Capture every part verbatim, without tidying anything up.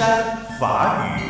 山法语。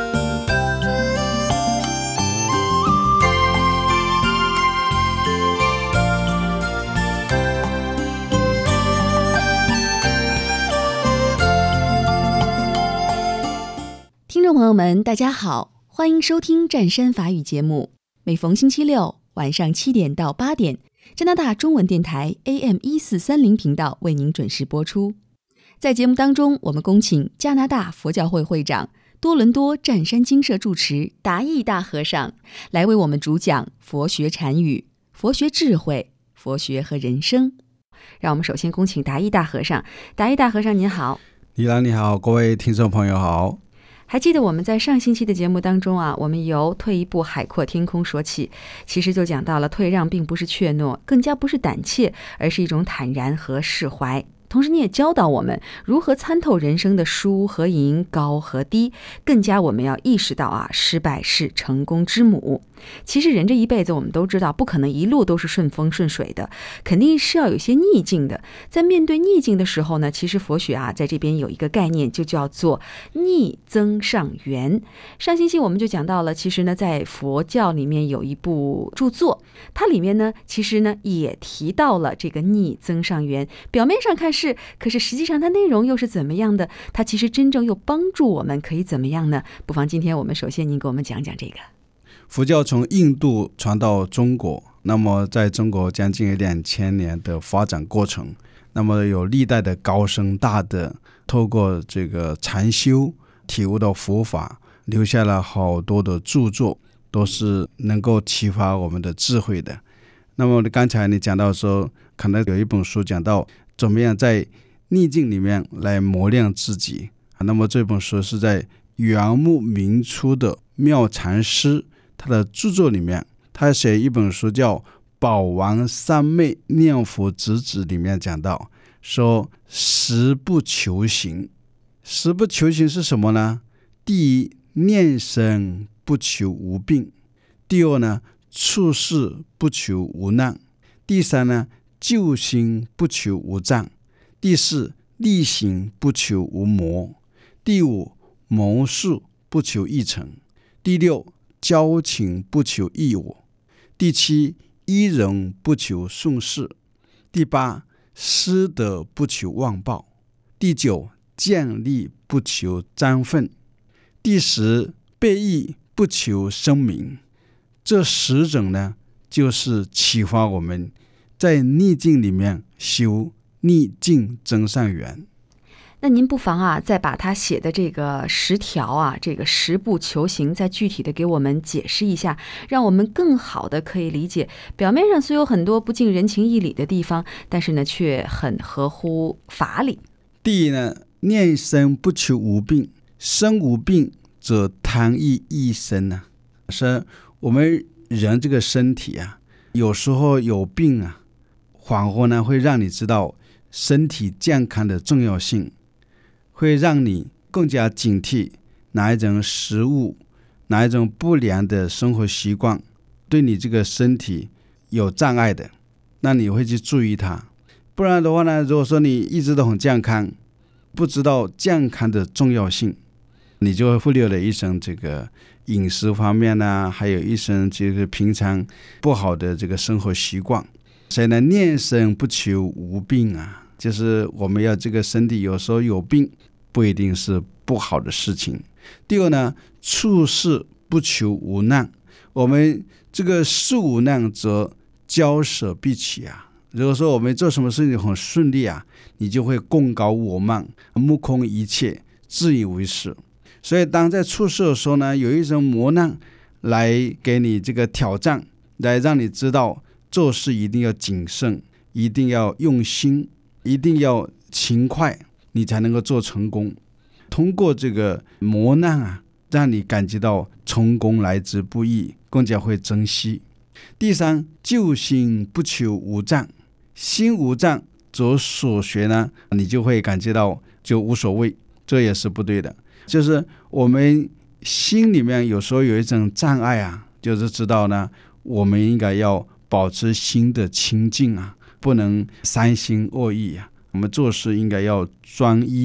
听众朋友们，大家好，欢迎收听湛山法语节目。每逢星期六晚上七点到八点，加拿大中文电台 A M 一四三零频道为您准时播出。在节目当中，我们恭请加拿大佛教会会长、多伦多湛山精舍住持达义大和尚来为我们主讲佛学禅语、佛学智慧、佛学和人生。让我们首先恭请达义大和尚。达义大和尚您好。 李兰你好，各位听众朋友好。 还记得我们在上星期的节目当中啊，我们由退一步海阔天空说起，其实就讲到了退让并不是怯懦，更加不是胆怯，而是一种坦然和释怀。同时你也教导我们如何参透人生的输和赢、高和低，更加我们要意识到啊，失败是成功之母。其实人这一辈子我们都知道，不可能一路都是顺风顺水的，肯定是要有一些逆境的。在面对逆境的时候呢，其实佛学啊在这边有一个概念，就叫做逆增上缘。上星期我们就讲到了，其实呢在佛教里面有一部著作，它里面呢其实呢也提到了这个逆增上缘。表面上看是，可是实际上它内容又是怎么样的？它其实真正又帮助我们可以怎么样呢？不妨今天我们首先您给我们讲讲这个。 佛教从印度传到中国，那么在中国将近两千年的发展过程，那么有历代的高僧大德透过这个禅修体悟到佛法，留下了好多的著作，都是能够启发我们的智慧的。那么刚才你讲到说，可能有一本书讲到怎么样在逆境里面来磨练自己，那么这本书是在缘木明初的妙禅师他的著作里面，他写一本书叫《宝王三昧念佛直旨》，里面讲到说十不求行。十不求行是什么呢？第一，念生不求无病；第二呢，处事不求无难；第三呢，救心不求无障；第四，力行不求无磨；第五，谋术不求一成；第六，交情不求益我；第七，依人不求顺势；第八，失德不求忘报；第九，见利不求沾愤；第十，背义不求声名。这十种呢，就是启发我们在逆境里面修逆境增上缘。 那您不妨啊，再把他写的这个十条啊，这个十步求行，再具体的给我们解释一下，让我们更好的可以理解。表面上虽有很多不近人情义理的地方，但是呢，却很合乎法理。 第一呢，念生不求无病，生无病则贪欲益生啊。是我们人这个身体啊，有时候有病啊，恍惚呢会让你知道身体健康的重要性，会让你更加警惕哪一种食物、哪一种不良的生活习惯对你这个身体有障碍的，那你会去注意它。不然的话呢，如果说你一直都很健康，不知道健康的重要性，你就会忽略了一生这个饮食方面啊，还有一生这个平常不好的这个生活习惯。所以呢，念生不求无病啊，就是我们要这个身体有时候有病，不一定是不好的事情。第二呢，处事不求无难，我们这个事无难则骄舍必起啊。如果说我们做什么事情很顺利啊，你就会贡高我慢，目空一切，自以为是。所以当在处事的时候呢，有一种磨难来给你这个挑战，来让你知道做事一定要谨慎，一定要用心，一定要勤快，你才能够做成功。通过这个磨难啊，让你感觉到成功来之不易，更加会珍惜。第三，救心不求无障，心无障则所学呢，你就会感觉到就无所谓，这也是不对的。就是我们心里面有时候有一种障碍啊，就是知道呢，我们应该要保持心的清净啊，不能三心二意啊。我们做事应该要专一，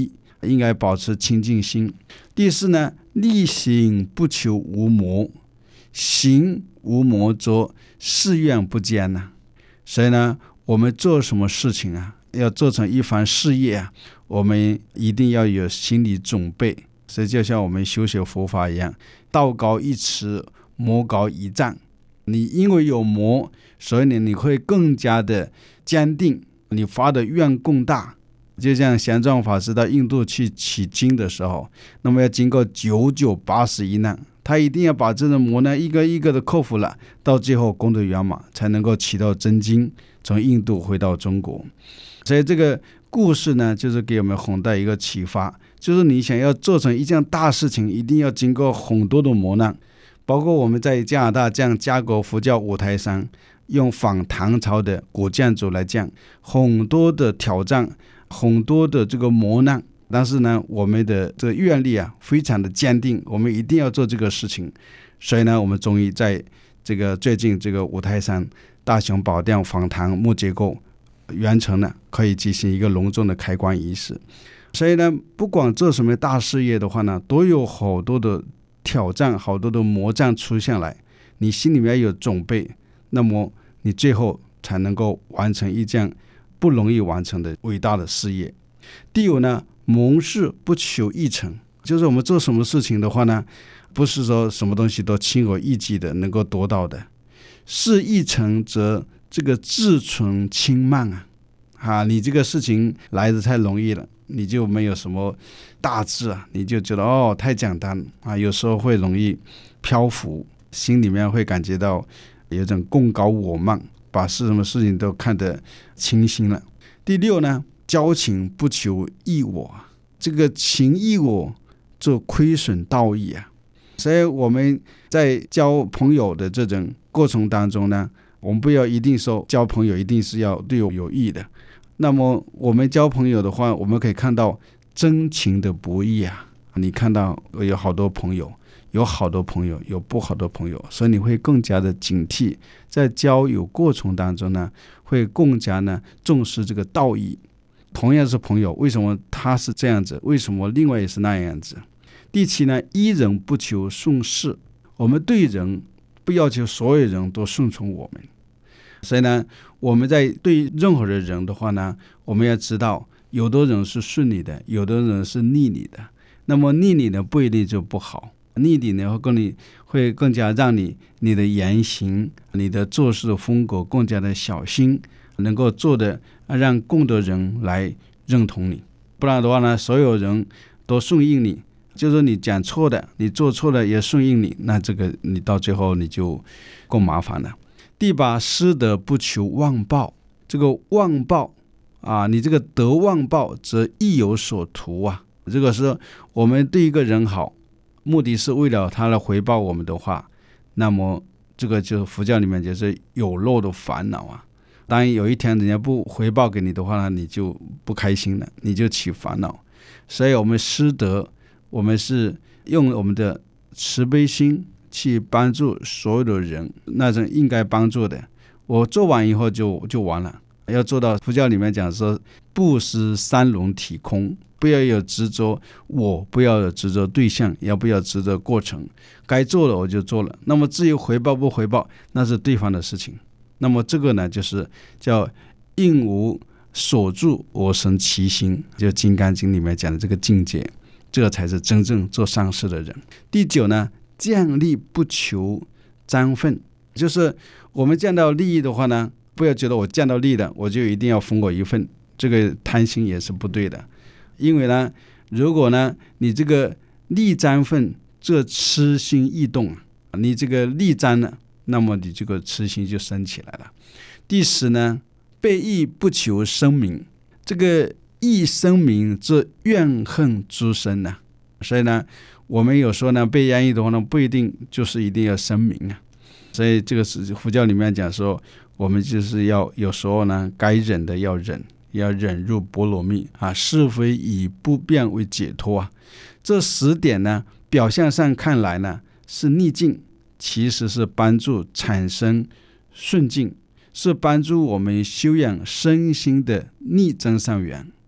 应该保持清净心。第四呢，力行不求无魔，行无魔则誓愿不坚呢。所以呢，我们做什么事情啊，要做成一番事业啊，我们一定要有心理准备。所以就像我们修学佛法一样，道高一尺，魔高一丈。你因为有魔，所以呢，你会更加的坚定，你发的愿更大。就像玄奘法师到印度去取经的时候，那么要经过九九八十一难，他一定要把这种磨难一个一个的克服了，到最后功德圆满，才能够取到真经，从印度回到中国。所以这个故事呢，就是给我们很大一个启发，就是你想要做成一件大事情，一定要经过很多的磨难。包括我们在加拿大这样加国佛教五台山，用仿唐朝的古建筑来讲，很多的挑战，很多的这个磨难，但是呢，我们的这个愿力啊，非常的坚定，我们一定要做这个事情。所以呢，我们终于在这个最近这个五台山大雄宝殿仿唐木结构完成了，可以进行一个隆重的开光仪式。所以呢，不管做什么大事业的话呢，都有好多的挑战，好多的魔障出现来，你心里面有准备，那么你最后才能够完成一件不容易完成的伟大的事业。第五呢，蒙事不求一成，就是我们做什么事情的话呢，不是说什么东西都轻而易举的能够得到的，事一成则这个自存轻慢啊，啊，你这个事情来得太容易了，你就没有什么大志啊，你就觉得哦太简单啊，有时候会容易漂浮，心里面会感觉到有一种共高我慢，把是什么事情都看得清醒了。第六呢，交情不求益我，这个情益我就亏损道义啊。所以我们在交朋友的这种过程当中呢，我们不要一定说交朋友一定是要对我有益的。那么我们交朋友的话，我们可以看到真情的不易啊。你看到有好多朋友，有好多朋友，有不好的朋友，所以你会更加的警惕，在交友过程当中呢，会更加呢重视这个道义。同样是朋友，为什么他是这样子，为什么另外也是那样子？第七呢，依人不求顺势，我们对人不要求所有人都顺从我们。所以呢，我们在对任何的人的话呢，我们要知道，有的人是顺你的，有的人是逆你的。那么逆你呢，不一定就不好，逆你呢会更你会更加让你你的言行、你的做事的风格更加的小心，能够做的让更多人来认同你。不然的话呢，所有人都顺应你，就是你讲错的，你做错了也顺应你，那这个你到最后你就更麻烦了。第八，失德不求忘报，这个忘报啊，你这个得忘报则亦有所图啊。这个是我们对一个人好，目的是为了他来回报我们的话，那么这个就是佛教里面就是有漏的烦恼啊。当然有一天人家不回报给你的话呢，你就不开心了，你就起烦恼。所以我们施德，我们是用我们的慈悲心去帮助所有的人，那种应该帮助的，我做完以后就就完了。要做到佛教里面讲说，不失三轮体空，不要有执着我，不要有执着对象，也不要执着过程，该做了我就做了。那么至于回报不回报，那是对方的事情。那么这个呢，就是叫应无所住我生其心，就《金刚经》里面讲的这个境界，这个才是真正做善事的人。第九呢，见利不求沾份，就是我们见到利益的话呢，不要觉得我见到利的我就一定要分我一份，这个贪心也是不对的。因为呢，如果呢你这个利沾份，这痴心易动，你这个利沾了，那么你这个痴心就升起来了。第十呢，被益不求声名，这个益声名这怨恨诸生呢。所以呢，我们有时候呢被压抑的话呢，不一定就是一定要声名啊。所以这个是佛教里面讲说，我们就是要有时候呢，该忍的要忍，要忍入波罗蜜啊，是非以不变为解脱啊。这十点呢，表象上看来呢是逆境，其实是帮助产生顺境，是帮助我们修养身心的逆增上缘。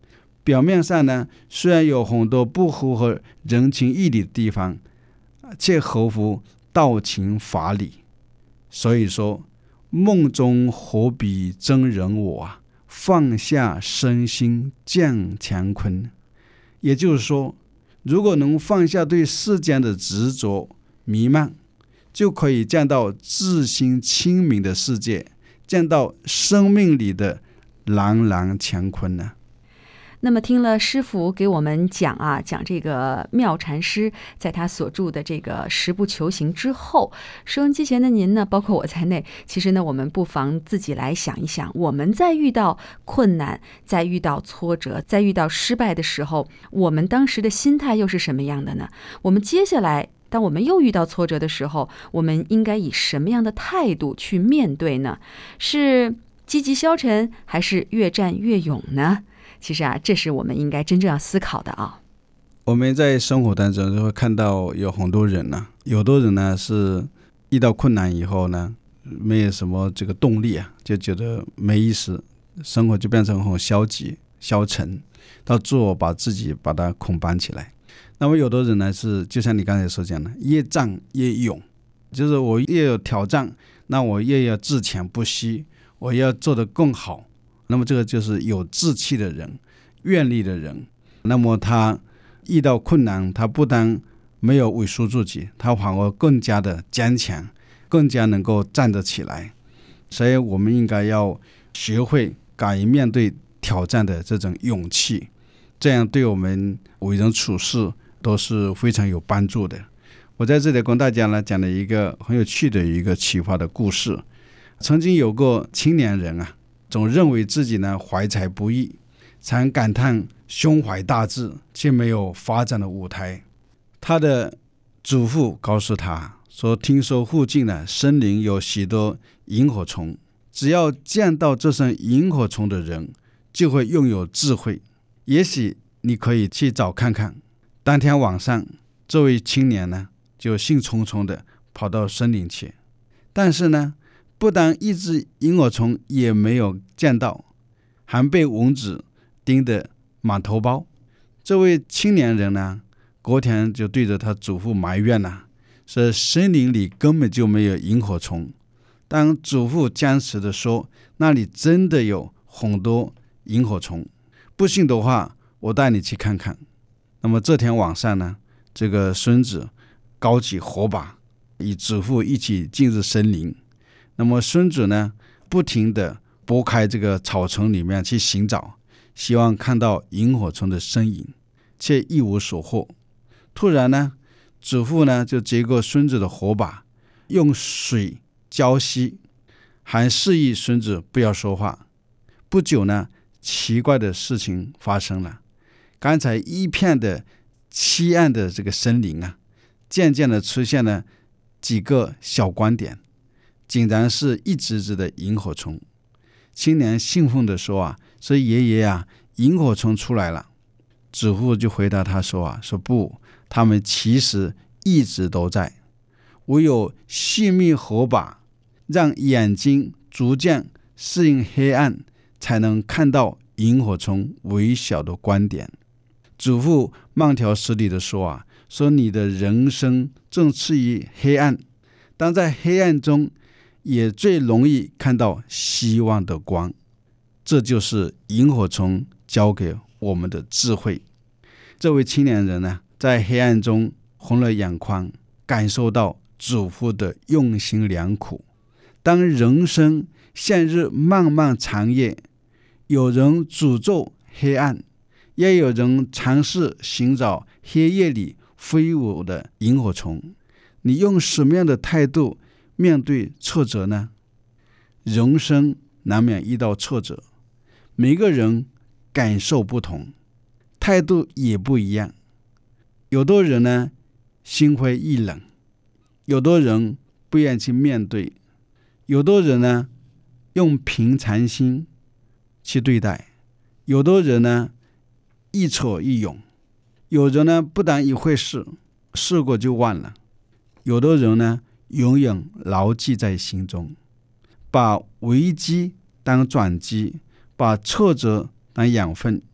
表面上呢，虽然有很多不符合人情义理的地方，却合乎道情法理。所以说，梦中何必真人我啊，放下身心降乾坤。也就是说，如果能放下对世间的执着迷茫，就可以见到自心清明的世界，见到生命里的朗朗乾坤呢。 那么听了师父给我们讲啊，讲这个妙禅师在他所著的这个十部求行之后，收音机前的您呢，包括我在内，其实呢，我们不妨自己来想一想，我们在遇到困难，在遇到挫折，在遇到失败的时候，我们当时的心态又是什么样的呢？我们接下来当我们又遇到挫折的时候，我们应该以什么样的态度去面对呢？是积极消沉，还是越战越勇呢？其实啊，这是我们应该真正要思考的啊。 我们在生活当中就会看到有很多人呢、啊，有的人呢是遇到困难以后呢，没有什么这个动力啊，就觉得没意思，生活就变成很消极、消沉，到自我把自己把它捆绑起来。那么有的人呢是，就像你刚才所讲的，越战越勇，就是我越有挑战，那我越要自强不息，我要做得更好。那么这个就是有志气的人，愿力的人。那么他遇到困难，他不但没有萎缩自己，他反而更加的坚强，更加能够站得起来。所以我们应该要学会敢于面对挑战的这种勇气，这样对我们为人处事都是非常有帮助的。我在这里跟大家呢讲了一个很有趣的一个启发的故事。曾经有个青年人啊，总认为自己呢怀才不遇，常感叹胸怀大志却没有发展的舞台。他的祖父告诉他说，听说附近的森林有许多萤火虫，只要见到这些萤火虫的人就会拥有智慧，也许你可以去找看看。当天晚上，这位青年呢就兴冲冲的跑到森林去，但是呢不但一只萤火虫也没有见到，还被蚊子叮得满头包。这位青年人呢，隔天就对着他祖父埋怨了、啊，说森林里根本就没有萤火虫。当祖父坚持的说，那里真的有很多萤火虫，不信的话，我带你去看看。那么这天晚上呢，这个孙子高举火把，与祖父一起进入森林。那么孙子呢，不停地拨开这个草丛里面去寻找，希望看到萤火虫的身影，却一无所获。突然呢，祖父呢就接过孙子的火把，用水浇熄，还示意孙子不要说话。不久呢，奇怪的事情发生了，刚才一片的漆暗的这个森林啊，渐渐的出现了几个小光点，竟然是一只只的萤火虫。青年兴奋地说啊，说爷爷啊，萤火虫出来了。祖父就回答他说啊，说不，他们其实一直都在，唯有熄灭火把，让眼睛逐渐适应黑暗，才能看到萤火虫微小的光点。祖父慢条斯理地说啊，说你的人生正处于黑暗，但在黑暗中也最容易看到希望的光，这就是萤火虫教给我们的智慧。这位青年人呢，在黑暗中红了眼眶，感受到祖父的用心良苦。当人生陷入漫漫长夜，有人诅咒黑暗，也有人尝试寻找黑夜里飞舞的萤火虫。你用什么样的态度面对挫折呢？人生难免遇到挫折，每个人感受不同，态度也不一样。有的人呢，心灰意冷，有的人不愿去面对，有的人呢，用平常心去对待，有的人呢，一挫一勇，有人呢，不当一回事，试过就忘了，有的人呢，永远牢记在心中，把危机当转机，把挫折当养分，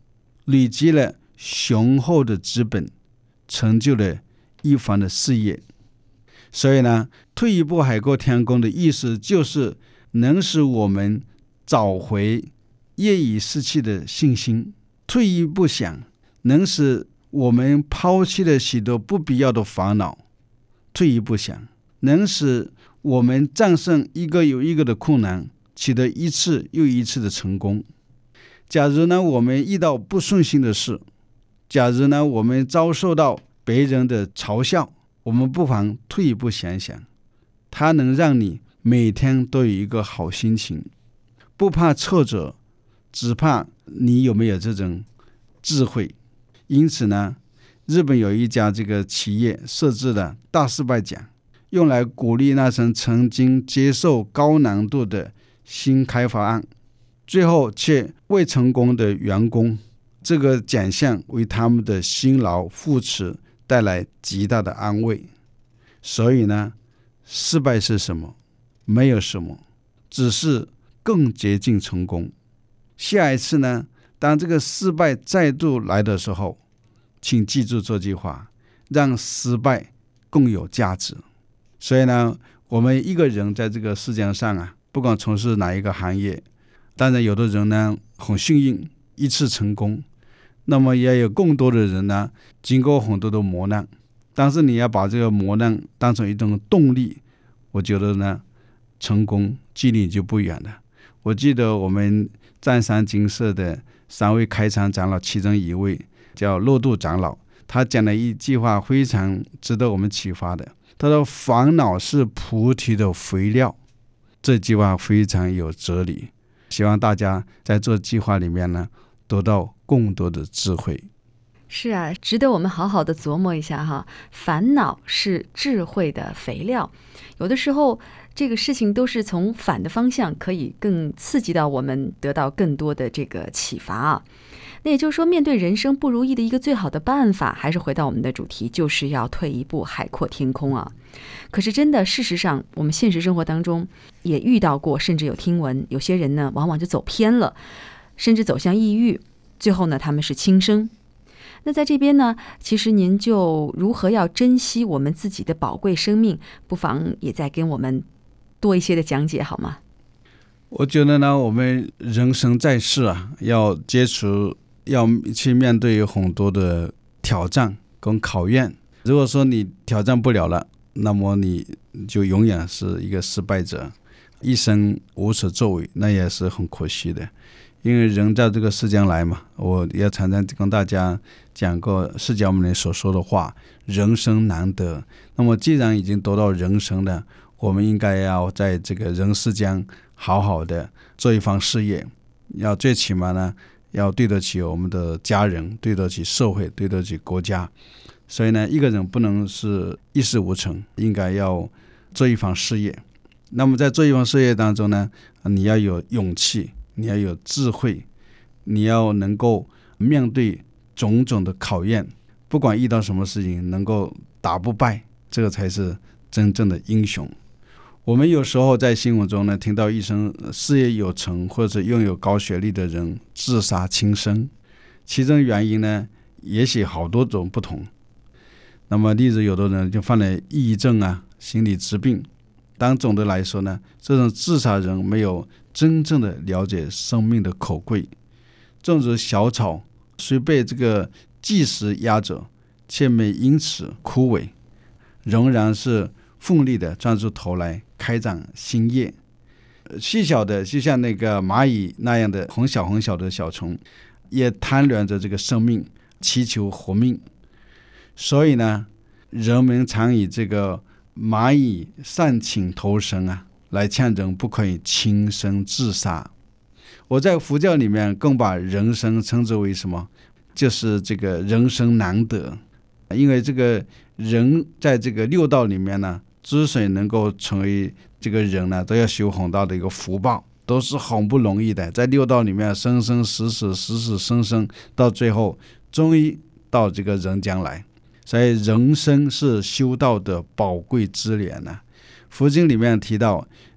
累积了雄厚的资本，成就了一番的事业。所以呢，退一步海阔天空的意思就是能使我们找回业已失去的信心，退一步想，能使我们抛弃了许多不必要的烦恼，退一步想，能使我们战胜一个又一个的困难，取得一次又一次的成功。假如呢，我们遇到不顺心的事，假如呢，我们遭受到别人的嘲笑，我们不妨退一步想想，它能让你每天都有一个好心情，不怕挫折，只怕你有没有这种智慧。因此呢，日本有一家这个企业设置了大失败奖，用来鼓励那些曾经接受高难度的新开发案，最后却未成功的员工，这个奖项为他们的辛劳付出带来极大的安慰。所以呢，失败是什么？没有什么，只是更接近成功。下一次呢，当这个失败再度来的时候，请记住这句话，让失败更有价值。所以呢，我们一个人在这个世界上啊，不管从事哪一个行业，当然有的人呢很幸运一次成功，那么也有更多的人呢经过很多的磨难，但是你要把这个磨难当成一种动力，我觉得呢成功距离就不远了。我记得我们湛山精舍的三位开场长老，其中一位叫乐度长老，他讲了一句话非常值得我们启发的，他说烦恼是菩提的肥料，这句话非常有哲理，希望大家在这计划里面呢得到更多的智慧。 是啊，值得我们好好的琢磨一下哈。烦恼是智慧的肥料，有的时候这个事情都是从反的方向，可以更刺激到我们，得到更多的这个启发啊。那也就是说，面对人生不如意的一个最好的办法，还是回到我们的主题，就是要退一步海阔天空啊。可是真的，事实上我们现实生活当中也遇到过，甚至有听闻，有些人呢往往就走偏了，甚至走向抑郁，最后呢他们是轻生。那在这边呢，其实您就如何要珍惜我们自己的宝贵生命，不妨也再跟我们多一些的讲解好吗？ 我觉得呢，我们人生在世啊，要接触，要去面对很多的挑战跟考验。如果说你挑战不了了，那么你就永远是一个失败者，一生无所作为，那也是很可惜的。因为人在这个世间来嘛，我也常常跟大家讲过释迦牟尼所说的话，人生难得。那么既然已经得到人生了，我们应该要在这个人世间好好的做一番事业，要最起码呢要对得起我们的家人，对得起社会，对得起国家。所以呢，一个人不能是一事无成，应该要做一番事业。那么在做一番事业当中呢，你要有勇气，你要有智慧，你要能够面对种种的考验，不管遇到什么事情能够打不败，这个才是真正的英雄。我们有时候在新闻中呢听到一生事业有成或者拥有高学历的人自杀轻生，其中原因呢也许好多种不同。那么例如有的人就犯了抑郁症啊，心理疾病，但总的来说呢，这种自杀人没有真正的了解生命的可贵。正如小草虽被这个季时压着，却没因此枯萎，仍然是奋力的钻出头来开展新叶。细小的就像那个蚂蚁那样的很小很小的小虫，也贪恋着这个生命，祈求活命。所以呢，人们常以这个蚂蚁善请投生啊来劝人不可以轻生自杀。我在佛教里面更把人生称之为什么？就是这个人生难得。因为这个人在这个六道里面呢，之所以能够成为这个人呢，都要修很大的一个福报，都是很不容易的。在六道里面生生死死死死生生，到最后终于到这个人间来。所以人生是修道的宝贵资源呢、啊。佛经里面提到，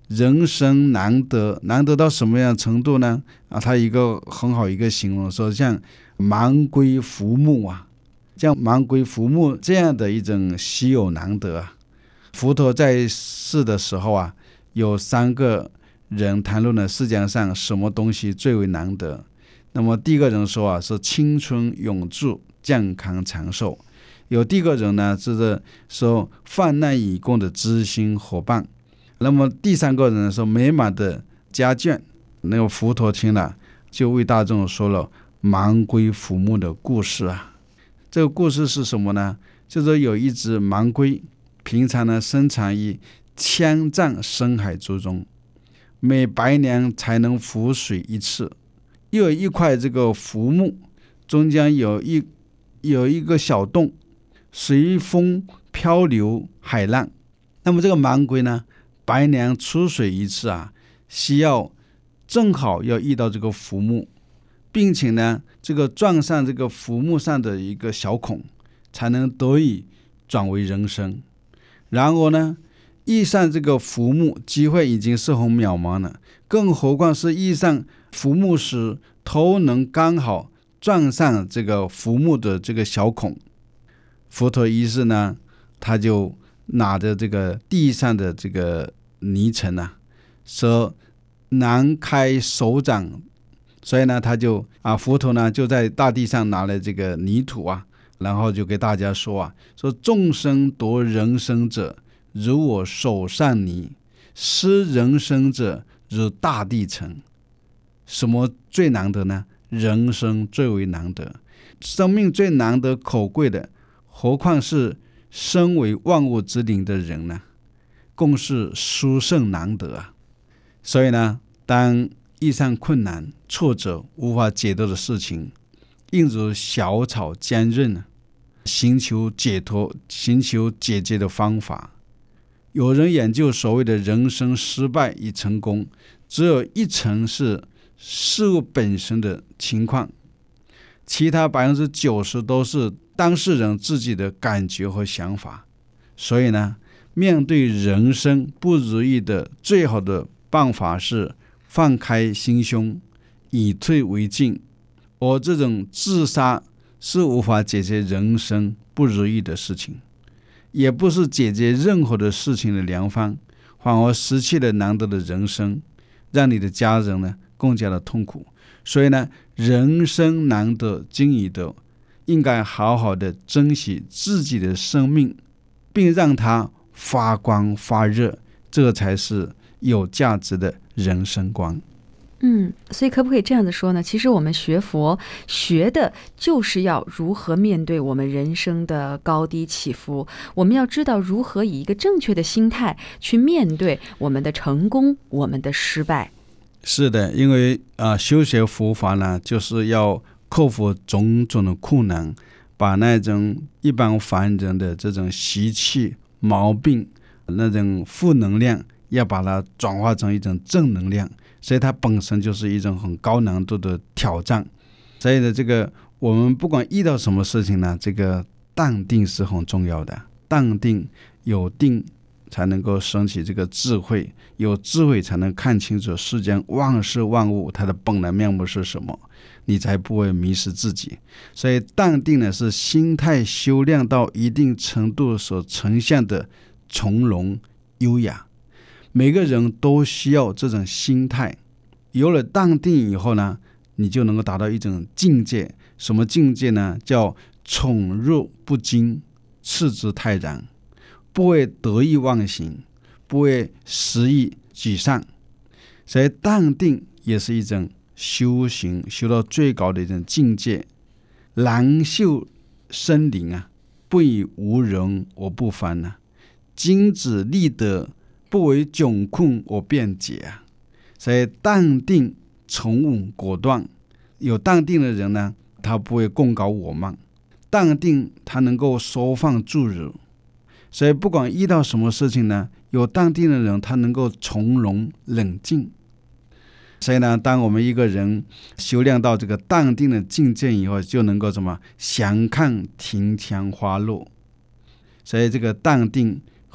人生难得，难得到什么样的程度呢？啊，他一个很好一个形容说，像盲龟浮木啊，像盲龟浮木这样的一种稀有难得啊。佛陀在世的时候啊，有三个人谈论了世界上什么东西最为难得。那么第一个人说啊，是青春永驻、健康长寿。有第二个人呢，就是说患难与共的知心伙伴。那么第三个人说美满的家眷。那个佛陀听了，就为大众说了盲龟浮木的故事啊。这个故事是什么呢？就是有一只盲龟，平常呢生产于千丈深海之中，每百年才能浮水一次。又有一块这个浮木，中间有一有一个小洞，随风漂流海浪。那么这个盲龟呢，百年出水一次啊，需要正好要遇到这个浮木，并且呢，这个撞上这个浮木上的一个小孔，才能得以转为人生。然而呢，遇上这个浮木机会已经是很渺茫了，更何况是遇上浮木时头能刚好撞上这个浮木的这个小孔。佛陀于是呢，他就拿着这个地上的这个泥尘啊，说难开手掌。所以呢，他就啊，佛陀呢就在大地上拿了这个泥土啊，然后就给大家说啊，说众生夺人生者，如我手上泥；失人生者，如大地尘。什么最难得呢？人生最为难得，生命最难得可贵的，何况是身为万物之灵的人呢？更是殊胜难得啊！所以呢，当遇上困难、挫折、无法解脱的事情，应如小草坚韧，寻求解脱、寻求解决的方法。有人研究所谓的人生失败与成功，只有一成是事物本身的情况，其他百分之九十都是当事人自己的感觉和想法。所以呢，面对人生不如意的最好的办法是放开心胸，以退为进。而这种自杀是无法解决人生不如意的事情，也不是解决任何的事情的良方，反而失去了难得的人生，让你的家人呢更加的痛苦。所以呢，人生难得今已得，应该好好的珍惜自己的生命，并让它发光发热，这才是有价值的人生观。 嗯，所以可不可以这样子说呢？其实我们学佛学的就是要如何面对我们人生的高低起伏，我们要知道如何以一个正确的心态去面对我们的成功，我们的失败。 是的，因为啊、呃，修学佛法呢，就是要克服种种的困难，把那种一般凡人的这种习气、毛病、那种负能量，要把它转化成一种正能量。所以它本身就是一种很高难度的挑战。所以呢，这个我们不管遇到什么事情呢，这个淡定是很重要的。淡定，有定才能够升起这个智慧，有智慧才能看清楚世间万事万物它的本来面目是什么，你才不会迷失自己。所以淡定呢，是心态修炼到一定程度所呈现的从容优雅。每个人都需要这种心态，有了淡定以后呢，你就能够达到一种境界。什么境界呢？叫宠辱不惊，次之泰然，不会得意忘形，不会失意沮丧。所以淡定也是一种修行，修到最高的一种境界。兰秀生灵啊，不以无人而不烦啊，金子立德，不为窘困而辩解啊。所以淡定从容果断，有淡定的人呢，他不会共高我慢，淡定他能够收放自如。所以不管遇到什么事情呢，有淡定的人他能够从容冷静。所以呢，当我们一个人修炼到这个淡定的境界以后，就能够什么详看庭前花落。所以这个淡定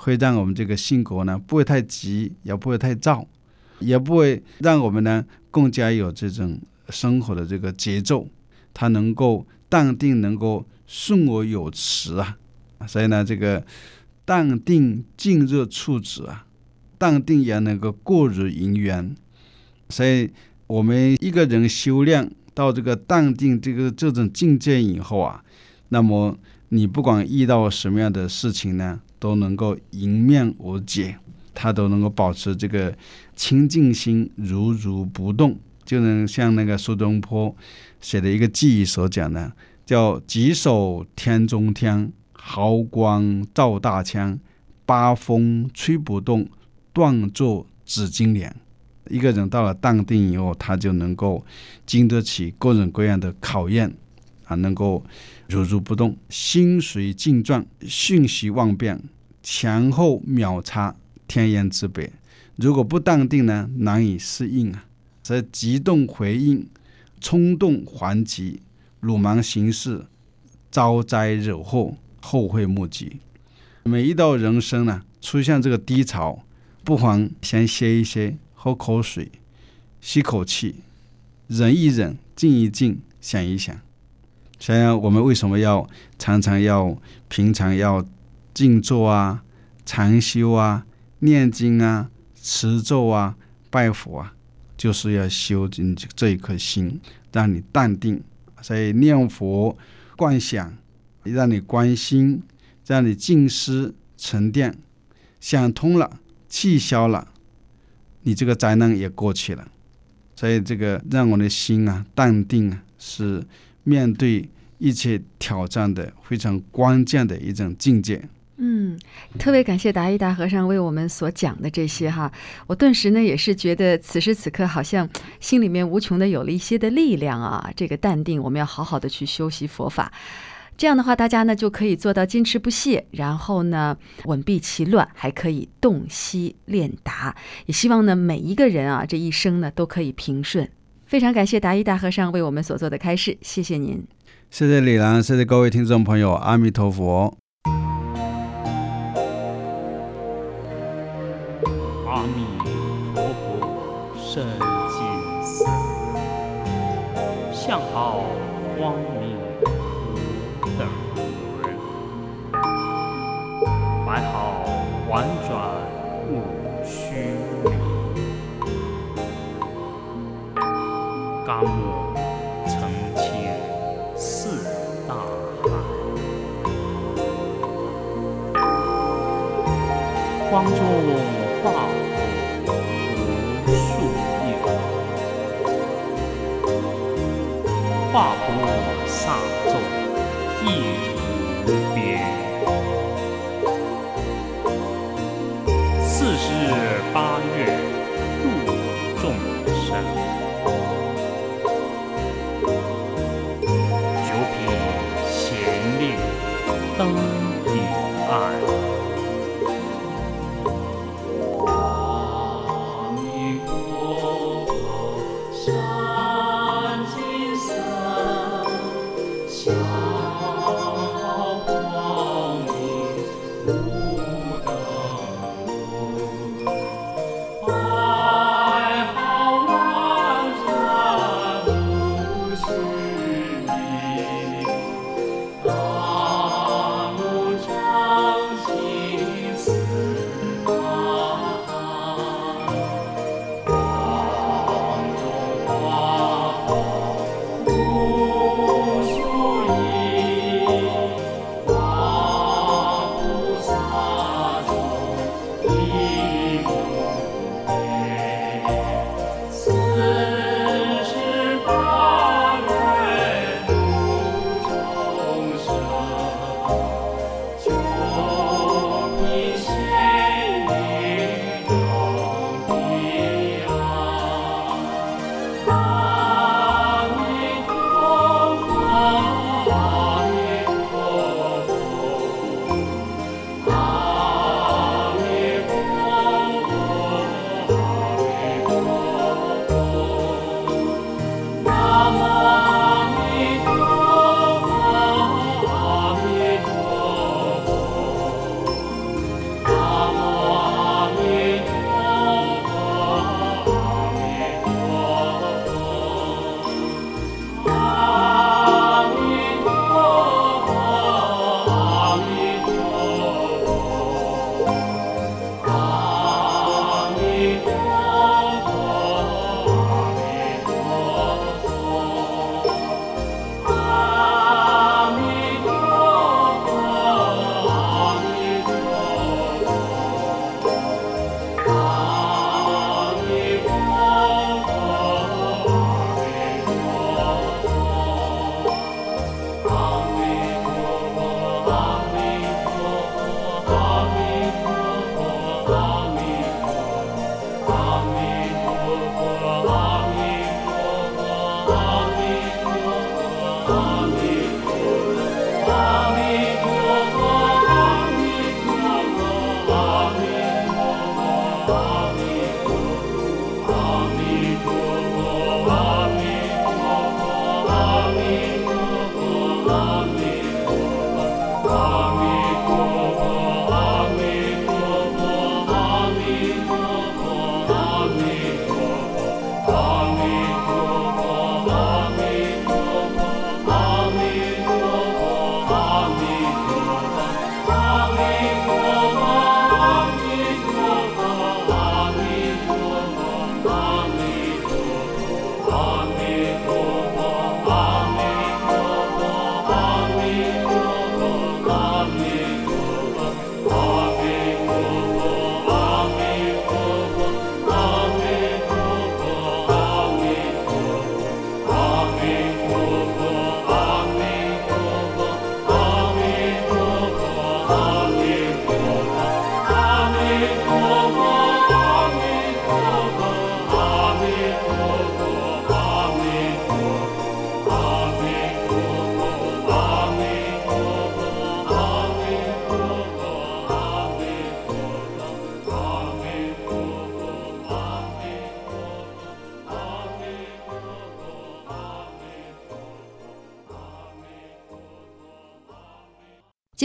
会让我们这个性格呢不会太急，也不会太躁，也不会让我们呢更加有这种生活的这个节奏，它能够淡定，能够顺我有时啊。所以呢，这个淡定静热处止啊，淡定也能够过日因缘。所以我们一个人修炼到这个淡定这个这种境界以后啊，那么你不管遇到什么样的事情呢，都能够迎面而解，他都能够保持这个清净心，如如不动，就能像那个苏东坡写的一个寄语所讲的，叫举手天中天，毫光照大枪，八风吹不动，断作紫金莲。一个人到了淡定以后，他就能够经得起各种各样的考验啊，能够如如不动，心随境转，瞬息万变，前后秒差，天渊之别。如果不淡定呢，难以适应啊。所以急动回应，冲动还击，鲁莽行事，招灾惹祸，后会莫及。每一到人生呢出现这个低潮，不妨先歇一歇，喝口水，吸口气，忍一忍，静一静，想一想。所以我们为什么要常常要平常要静坐啊、禅修啊、念经啊、持咒啊、拜佛啊，就是要修进这一颗心，让你淡定。所以念佛观想，让你观心，让你静思沉淀，想通了，气消了，你这个灾难也过去了。所以这个让我的心啊淡定啊，是面对一切挑战的非常关键的一种境界。 嗯，特别感谢达一大和尚为我们所讲的这些哈，我顿时呢也是觉得此时此刻好像心里面无穷的有了一些的力量啊。这个淡定，我们要好好的去修习佛法。这样的话，大家呢就可以做到坚持不懈，然后呢稳避其乱，还可以洞悉练达。也希望呢每一个人啊这一生呢都可以平顺。非常感谢达一大和尚为我们所做的开示，谢谢您。 谢谢李兰，谢谢各位听众朋友，阿弥陀佛。 阿弥陀佛，圣净寺，相好光明无等伦，摆好婉转无虚名，嘎木澄清四大海，光中化无数有，化菩萨众亦无边。四十八愿度众生，九品贤令登彼岸。 光中化风无